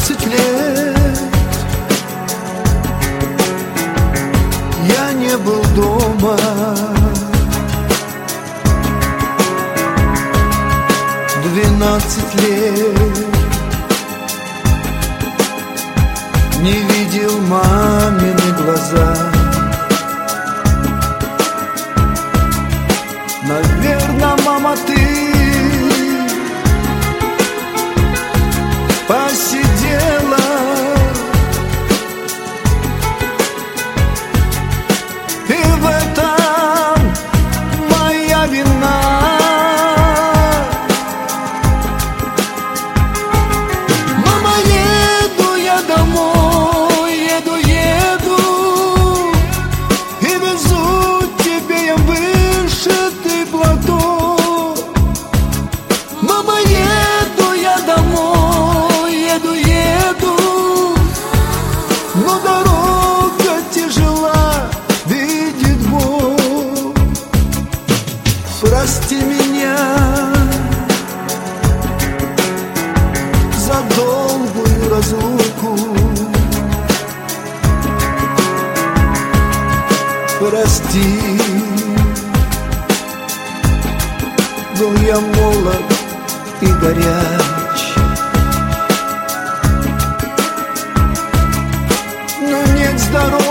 12 лет я не был дома. 12 лет не видел мамины глаза. Наверно, мама, ты посидела и в этом моя вина. Мама, еду я домой, еду и везу тебе я вышитый платок. Мама, еду я домой, еду, но дорога тяжела, видит Бог. Прости меня за долгую разлуку, прости, был я молод и горяч, но нет здоровья